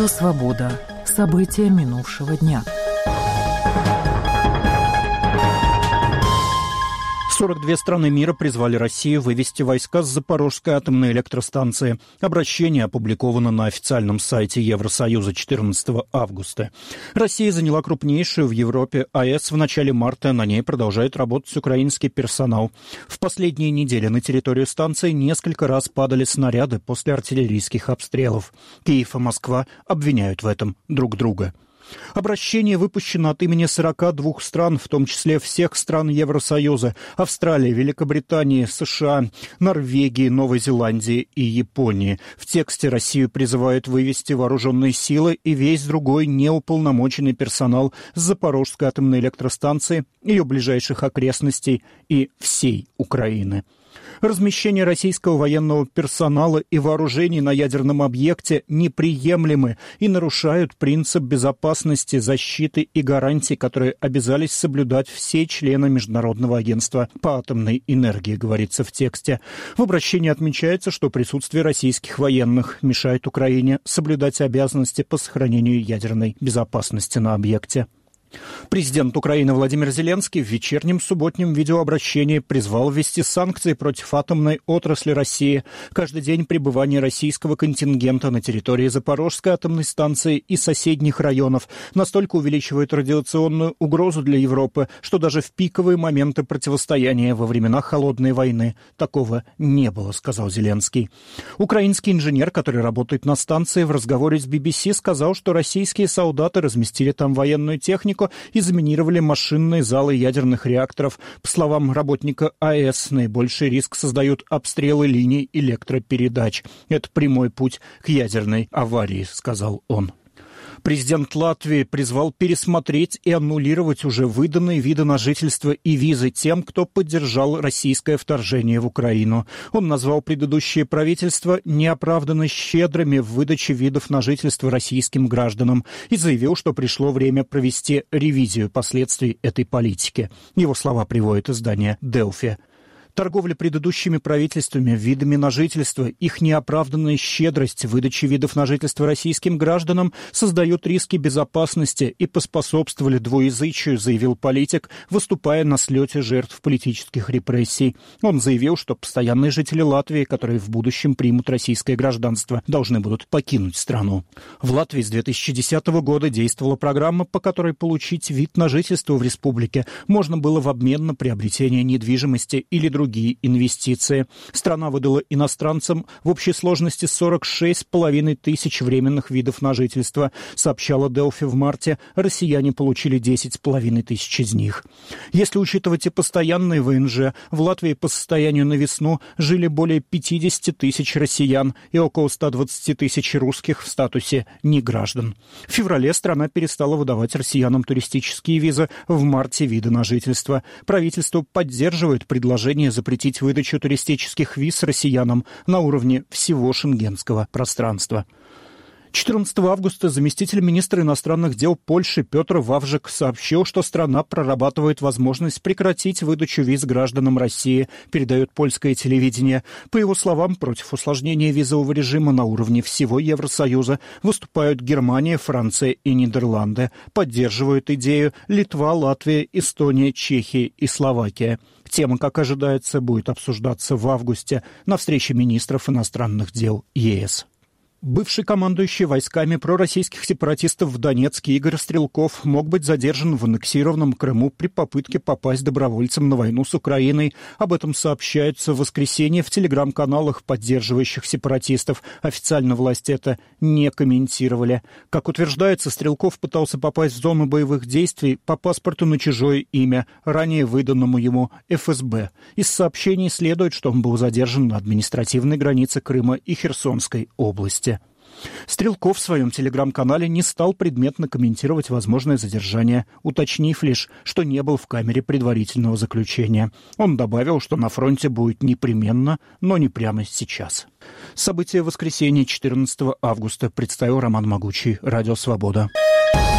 Радио «Свобода». События минувшего дня. 42 страны мира призвали Россию вывести войска с Запорожской атомной электростанции. Обращение опубликовано на официальном сайте Евросоюза 14 августа. Россия заняла крупнейшую в Европе АЭС в начале марта. На ней продолжает работать украинский персонал. В последние недели на территорию станции несколько раз падали снаряды после артиллерийских обстрелов. Киев и Москва обвиняют в этом друг друга. Обращение выпущено от имени 42 стран, в том числе всех стран Евросоюза: Австралии, Великобритании, США, Норвегии, Новой Зеландии и Японии. В тексте Россию призывают вывести вооруженные силы и весь другой неуполномоченный персонал с Запорожской атомной электростанции, ее ближайших окрестностей и всей Украины. Размещение российского военного персонала и вооружений на ядерном объекте неприемлемы и нарушают принцип безопасности, защиты и гарантий, которые обязались соблюдать все члены Международного агентства по атомной энергии, говорится в тексте. В обращении отмечается, что присутствие российских военных мешает Украине соблюдать обязанности по сохранению ядерной безопасности на объекте. Президент Украины Владимир Зеленский в вечернем субботнем видеообращении призвал ввести санкции против атомной отрасли России. Каждый день пребывания российского контингента на территории Запорожской атомной станции и соседних районов настолько увеличивает радиационную угрозу для Европы, что даже в пиковые моменты противостояния во времена Холодной войны такого не было, сказал Зеленский. Украинский инженер, который работает на станции, в разговоре с BBC сказал, что российские солдаты разместили там военную технику и заминировали машинные залы ядерных реакторов. По словам работника АЭС, наибольший риск создают обстрелы линий электропередач. Это прямой путь к ядерной аварии, сказал он. Президент Латвии призвал пересмотреть и аннулировать уже выданные виды на жительство и визы тем, кто поддержал российское вторжение в Украину. Он назвал предыдущее правительство неоправданно щедрыми в выдаче видов на жительство российским гражданам и заявил, что пришло время провести ревизию последствий этой политики. Его слова приводит издание «Делфи». Торговля предыдущими правительствами видами на жительство, их неоправданная щедрость в выдаче видов на жительство российским гражданам создают риски безопасности и поспособствовали двуязычию, заявил политик, выступая на слете жертв политических репрессий. Он заявил, что постоянные жители Латвии, которые в будущем примут российское гражданство, должны будут покинуть страну. В Латвии с 2010 года действовала программа, по которой получить вид на жительство в республике можно было в обмен на приобретение недвижимости или другие инвестиции. Страна выдала иностранцам в общей сложности 46,5 тысяч временных видов на жительство. Сообщала Делфи в марте, россияне получили 10,5 тысяч из них. Если учитывать и постоянные ВНЖ, в Латвии по состоянию на весну жили более 50 тысяч россиян и около 120 тысяч русских в статусе неграждан. В феврале страна перестала выдавать россиянам туристические визы, в марте виды на жительство. Правительство поддерживает предложение запретить выдачу туристических виз россиянам на уровне всего шенгенского пространства. 14 августа заместитель министра иностранных дел Польши Петр Вавжик сообщил, что страна прорабатывает возможность прекратить выдачу виз гражданам России, передает польское телевидение. По его словам, против усложнения визового режима на уровне всего Евросоюза выступают Германия, Франция и Нидерланды. Поддерживают идею Литва, Латвия, Эстония, Чехия и Словакия. Тема, как ожидается, будет обсуждаться в августе на встрече министров иностранных дел ЕС. Бывший командующий войсками пророссийских сепаратистов в Донецке Игорь Стрелков мог быть задержан в аннексированном Крыму при попытке попасть добровольцем на войну с Украиной. Об этом сообщается в воскресенье в телеграм-каналах, поддерживающих сепаратистов. Официально власти это не комментировали. Как утверждается, Стрелков пытался попасть в зону боевых действий по паспорту на чужое имя, ранее выданному ему ФСБ. Из сообщений следует, что он был задержан на административной границе Крыма и Херсонской области. Стрелков в своем телеграм-канале не стал предметно комментировать возможное задержание, уточнив лишь, что не был в камере предварительного заключения. Он добавил, что на фронте будет непременно, но не прямо сейчас. События воскресенья 14 августа представил Роман Могучий, Радио «Свобода».